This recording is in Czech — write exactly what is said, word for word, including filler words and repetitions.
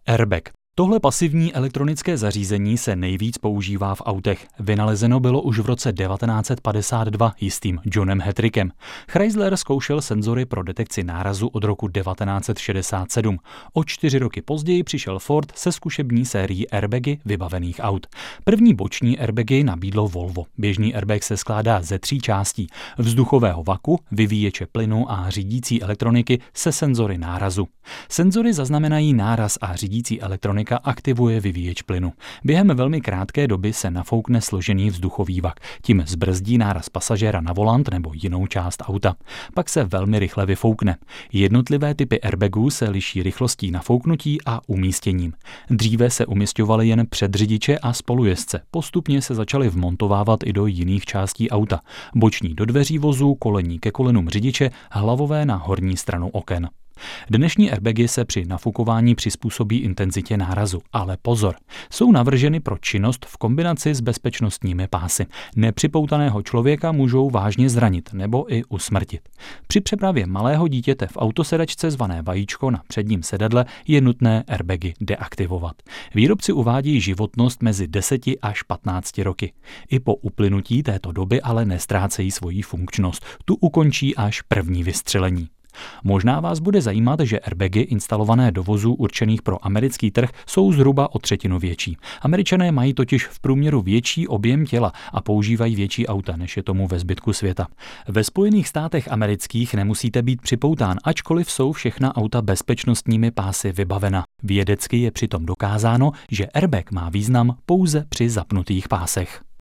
Airbag. Tohle pasivní elektronické zařízení se nejvíc používá v autech. Vynalezeno bylo už v roce devatenáct set padesát dva jistým Johnem Hattrickem. Chrysler zkoušel senzory pro detekci nárazu od roku devatenáct set šedesát sedm. O čtyři roky později přišel Ford se zkušební sérií airbagy vybavených aut. První boční airbagy nabídlo Volvo. Běžný airbag se skládá ze tří částí: vzduchového vaku, vyvíječe plynu a řídící elektroniky se senzory nárazu. Senzory zaznamenají náraz a řídící elektronika aktivuje vyvíječ plynu. Během velmi krátké doby se nafoukne složený vzduchový vak. Tím zbrzdí náraz pasažéra na volant nebo jinou část auta. Pak se velmi rychle vyfoukne. Jednotlivé typy airbagů se liší rychlostí nafouknutí a umístěním. Dříve se umisťovaly jen před řidiče a spolujezdce. Postupně se začaly vmontovávat i do jiných částí auta. Boční do dveří vozu, kolení ke kolenům řidiče, hlavové na horní stranu oken. Dnešní airbagy se při nafukování přizpůsobí intenzitě nárazu, ale pozor, jsou navrženy pro činnost v kombinaci s bezpečnostními pásy. Nepřipoutaného člověka můžou vážně zranit nebo i usmrtit. Při přepravě malého dítěte v autosedačce zvané vajíčko na předním sedadle je nutné airbagy deaktivovat. Výrobci uvádí životnost mezi deseti až patnácti roky. I po uplynutí této doby ale nestrácejí svoji funkčnost. Tu ukončí až první vystřelení. Možná vás bude zajímat, že airbagy instalované do vozů určených pro americký trh jsou zhruba o třetinu větší. Američané mají totiž v průměru větší objem těla a používají větší auta, než je tomu ve zbytku světa. Ve Spojených státech amerických nemusíte být připoután, ačkoliv jsou všechna auta bezpečnostními pásy vybavena. Vědecky je přitom dokázáno, že airbag má význam pouze při zapnutých pásech.